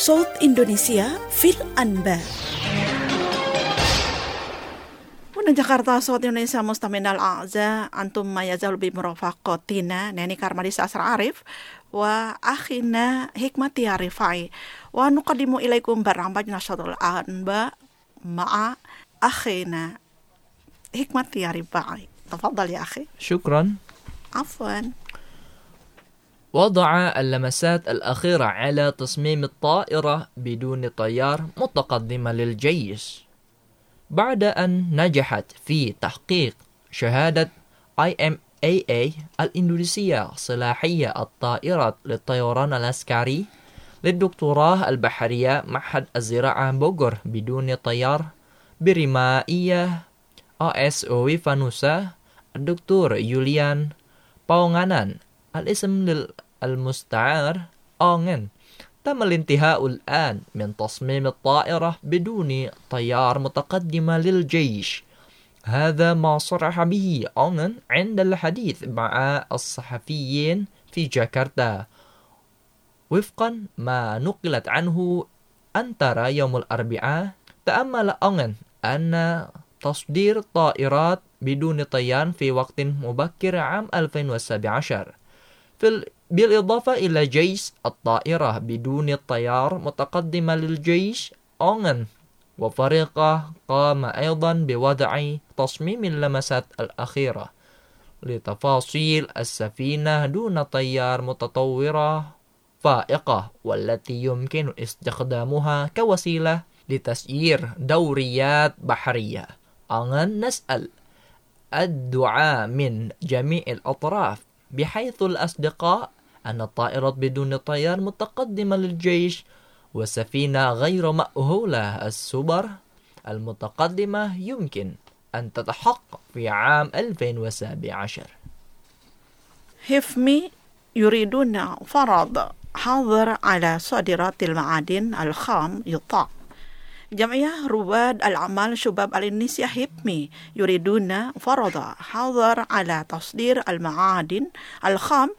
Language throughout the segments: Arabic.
صوت إندونيسيا في الأنباء. من جاkarta صوت إندونيسيا مستمعينا الأعزاء، أنتم ما يزال بمرافقتنا ناني كارماليس أسرع عارف وأخينا حكمتي رفاعي، ونقدم إليكم برنامج نشاط الأنباء مع أخينا حكمتي رفاعي. تفضل يا أخي. شكرا. عفوا. وضع اللمسات الأخيرة على تصميم الطائرة بدون طيار متقدمة للجيش بعد أن نجحت في تحقيق شهادة IMAA الإندونيسية صلاحية الطائرات للطيران العسكري للدكتوراه البحرية معهد الزراعة بوغور بدون طيار برمائية ASO فانوسا الدكتور يوليان باونغانان الاسم المستعار أونغن. تم الانتهاء الآن من تصميم الطائرة بدون طيار متقدمة للجيش. هذا ما صرح به أونغن عند الحديث مع الصحفيين في جاكرتا وفقا ما نقلت عنه أنترا يوم الأربعاء. تأمل أونغن أن تصدير طائرات بدون طيار في وقت مبكر عام 2017 بالإضافة إلى جيش الطائرة بدون طيار متقدمة للجيش. أونغن وفريقه قام أيضا بوضع تصميم اللمسات الأخيرة لتفاصيل السفينة دون طيار متطورة فائقة والتي يمكن استخدامها كوسيلة لتسيير دوريات بحرية. أونغن نسأل الدعاء من جميع الأطراف بحيث الأصدقاء أن الطائرات بدون طيار متقدمة للجيش وسفينة غير مأهولة السوبر المتقدمة يمكن أن تتحقق في عام 2017. HIFMI يريدون فرض حظر على صادرات المعادن الخام يطاع. جمعية رواد الأعمال شباب الإندونيسيا HIFMI يريدون فرض حظر على تصدير المعادن الخام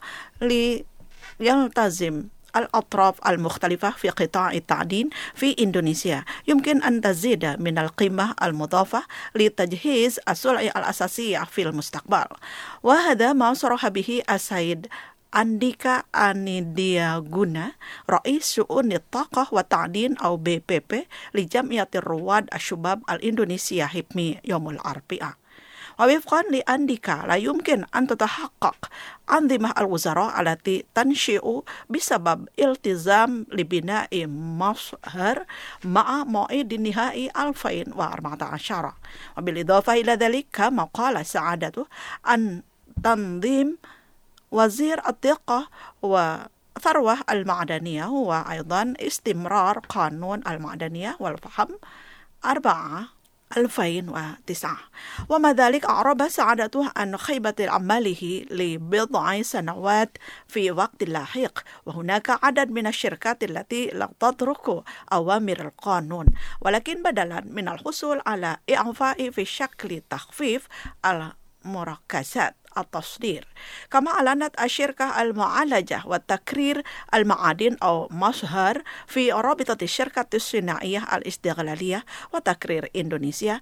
ليلتزم الأطراف المختلفة في قطاع التعدين في إندونيسيا. يمكن أن تزيد من القيمة المضافة لتجهيز السلع الأساسية في المستقبل، وهذا ما صرح به السيد أنديكا أنيدياغونا رئيس شؤون الطاقة والتعدين أو BPP لجمعية رواد الشباب الإندونيسيا HIFMI يوم الأربعاء. ووفقا لأنديكا لا يمكن أن تتحقق أنظمة الوزراء التي تنشئ بسبب التزام لبناء مصهر مع موعد نهائي 2014. وبالإضافة إلى ذلك كما قال سعادته أن تنظيم وزير الطاقة والثروة المعدنية هو أيضا استمرار قانون المعدنية والفحم 4/2009. ومع ذلك أعرب سعادته عن خيبة عمله لبضع سنوات في وقت لاحق، وهناك عدد من الشركات التي لا تترك أوامر القانون، ولكن بدلا من الحصول على إعفاء في شكل تخفيف المركزات التصدير. كما أعلنت الشركة المعالجة والتكرير المعادن أو مصهر في رابطة الشركة الصناعية الاستغلالية وتكرير إندونيسيا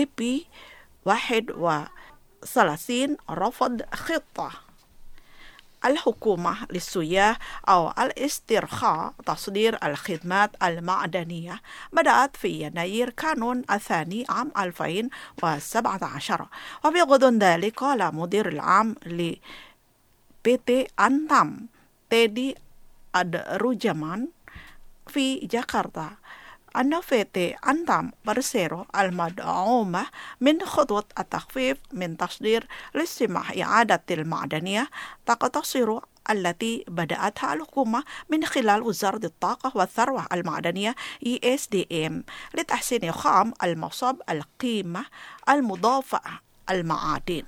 AP31 رفض خطة الحكومة للسياح أو الاسترخاء تصدير الخدمات المعدنية بدأت في يناير كانون الثاني عام 2017. وفي غضون ذلك قال مدير العام لPT Antam تيدي أدروجمان في جاكرتا أن PT Antam Persero المدعومة من خطوة التخفيف من تصدير للسماح إعادة المعدنية تقتصر التي بدأتها الحكومة من خلال وزارة الطاقة والثروة المعدنية ESDM لتحسين خام المصاب القيمة المضافة المعادن.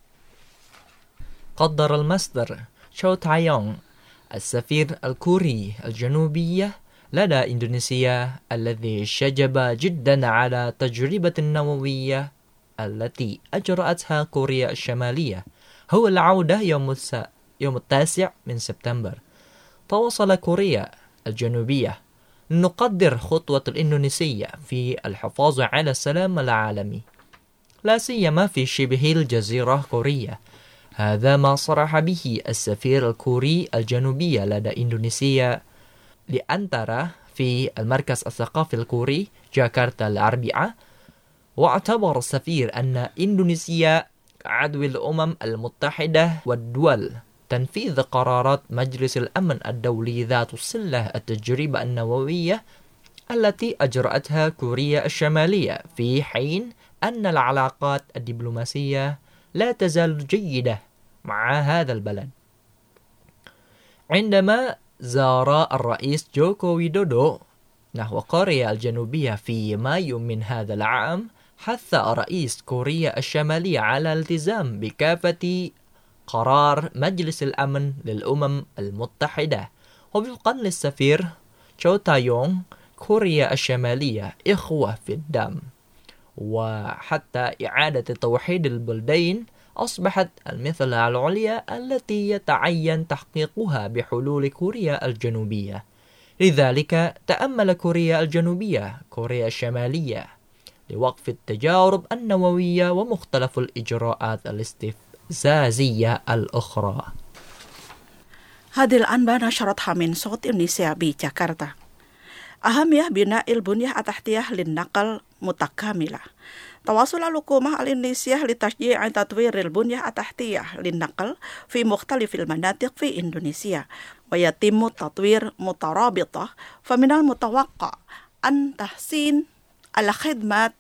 قدر المصدر شو تايونغ السفير الكوري الجنوبية لدى إندونيسيا الذي شجب جدا على تجربة النووية التي أجرأتها كوريا الشمالية هو العودة يوم 9 من سبتمبر. تواصل كوريا الجنوبية نقدر خطوة الإندونيسية في الحفاظ على السلام العالمي، لا سيما في شبه الجزيرة كوريا. هذا ما صرح به السفير الكوري الجنوبي لدى إندونيسيا لأنترا في المركز الثقافي الكوري جاكرتا الأربعاء. واعتبر السفير أن إندونيسيا عضو الأمم المتحدة والدول تنفيذ قرارات مجلس الأمن الدولي ذات الصلة التجربة النووية التي أجرأتها كوريا الشمالية، في حين أن العلاقات الدبلوماسية لا تزال جيدة مع هذا البلد. عندما زار الرئيس جوكو ويدودو نحو كوريا الجنوبية في مايو من هذا العام، حث رئيس كوريا الشمالية على الالتزام بكافة قرار مجلس الأمن للأمم المتحدة. ووفقا للسفير تشو تايونغ، كوريا الشمالية إخوة في الدم، وحتى إعادة توحيد البلدين أصبحت المثلة العليا التي يتعين تحقيقها بحلول كوريا الجنوبية. لذلك تأمل كوريا الجنوبية كوريا الشمالية لوقف التجارب النووية ومختلف الإجراءات الاستفزازية الأخرى. هذه الأنباء نشرتها من صوت إندونيسيا بجاكرتا. أهمية بناء البنية التحتية للنقل متكاملة. تواصل الحكومة الإندونيسية لتشجيع تطوير البنية التحتية للنقل في مختلف المناطق في إندونيسيا، ويتم التطوير مترابطة. فمن المتوقع أن تحسين الخدمات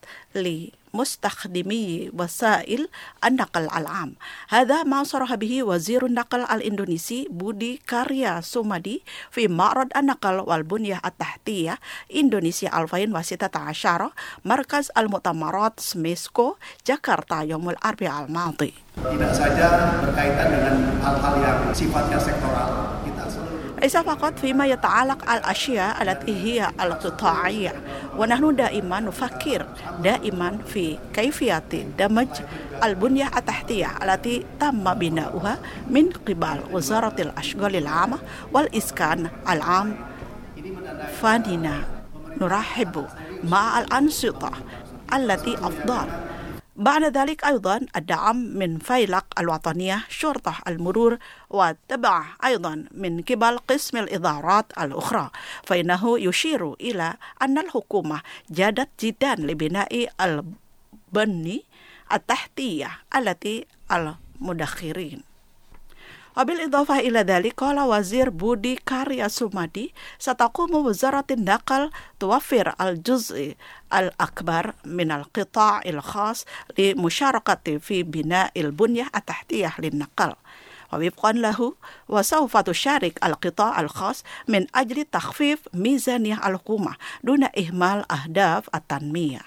لمستخدمي وسائل النقل العام. هذا ما صرح به وزير النقل الإندونيسي بودي كاريا سومادي في معرض النقل والبنية التحتية إندونيسيا 2016 مركز المؤتمرات سميسكو جاكرتا يوم الأربعاء الماضي. Tidak saja berkaitan dengan hal-hal yang sifatnya sektoral. ليس فقط فيما يتعلق الأشياء التي هي القطاعية، ونحن دائما نفكر في كيفية دمج البنية التحتية التي تم بناؤها من قبل وزارة الأشغال العامة والإسكان العام. فإننا نرحب مع الأنشطة التي أفضل. بعد ذلك أيضا الدعم من فيلق الوطنية شرطة المرور، وتبع أيضا من قبل قسم الإدارات الأخرى. فإنه يشير إلى أن الحكومة جادت جدا لبناء البنية التحتية التي المدخرين. وبالإضافة إلى ذلك قال وزير بودي كاريا سومادي ستقوم وزارة النقل توفر الجزء الأكبر من القطاع الخاص لمشاركة في بناء البنية التحتية للنقل. ووفقا له وسوف تشارك القطاع الخاص من أجل تخفيف ميزانية الحكومة دون إهمال أهداف التنمية.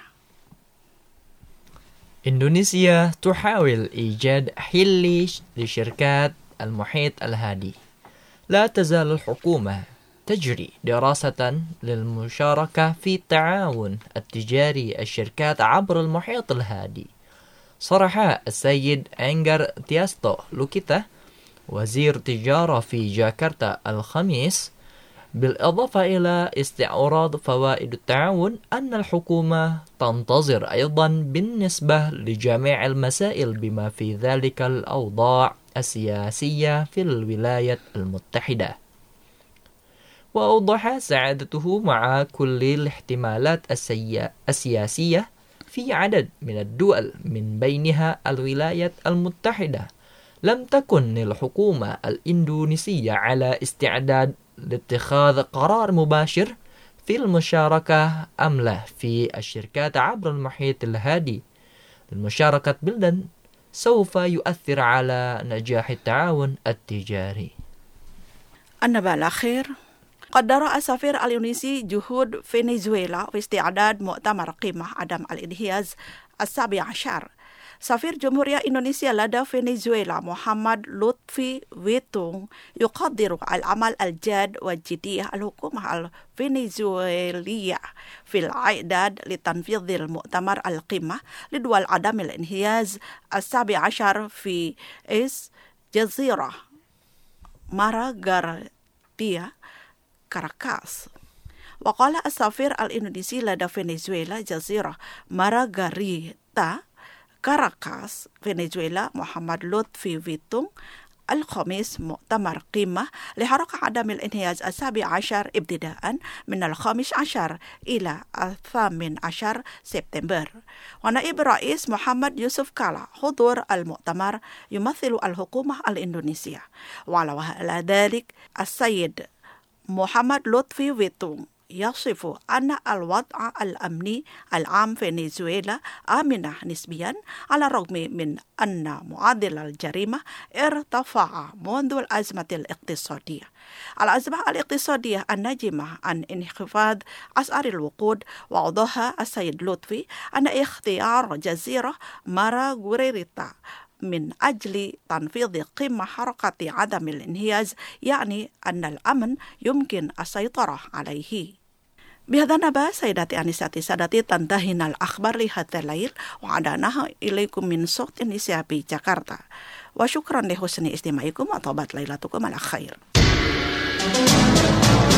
إندونيسيا تحاول إيجاد حل لشركات المحيط الهادي. لا تزال الحكومة تجري دراسة للمشاركة في التعاون التجاري الشركات عبر المحيط الهادي. صرح السيد أنجر تياستو لوكيتا وزير تجارة في جاكرتا الخميس، بالإضافة إلى استعراض فوائد التعاون، أن الحكومة تنتظر أيضا بالنسبة لجميع المسائل بما في ذلك الأوضاع السياسية في الولايات المتحدة. وأوضح سعادته مع كل الاحتمالات السياسية في عدد من الدول من بينها الولايات المتحدة. لم تكن الحكومة الإندونيسية على استعداد لاتخاذ قرار مباشر في المشاركة أم لا في الشركات عبر المحيط الهادي. المشاركة بلدا سوف يؤثر على نجاح التعاون التجاري. النبأ الأخير: قدر السفير الإندونيسي جهود فنزويلا في استعداد مؤتمر قمة عدم الانحياز 17. سفير جمهورية إندونيسيا لدى فنزويلا محمد لطفي ويتونغ يقدر العمل الجاد والجدية الحكومة الفنزويلية في الإعداد لتنفيذ المؤتمر القمة لدول عدم الانحياز 17 في جزيرة ماراغارتيا كاراكاس. وقال السفير الإندونيسي لدى فنزويلا جزيرة مارغاريتا كاراكاس فنزويلا محمد لطفي فيتونغ الخميس مؤتمر قمة لحركة عدم الانهياز 17 ابتداء من 15 إلى 18 سبتمبر. ونائب رئيس محمد يوسف كالا حضور المؤتمر يمثل الحكومة الإندونيسية. وعلى ذلك السيد محمد لطفي فيتونغ يصف أن الوضع الأمني العام في فنزويلا آمنة نسبيا على الرغم من أن معدل الجريمة ارتفع منذ الأزمة الاقتصادية. الأزمة الاقتصادية الناجمة عن انخفاض أسعار الوقود. وأوضح السيد لطفي أن اختيار جزيرة ماراغوريتا من أجل تنفيذ قمة حركة عدم الانهياز يعني أن الأمن يمكن السيطرة عليه. بهذا النبأ سيداتي أنساتي سادتي تنتهينا الأخبار لهذا الليل وعدناها إليكم من صوت إندونيسيا بجاكرتا. وشكرا لحسن استماعكم وطابت ليلتكم على خير.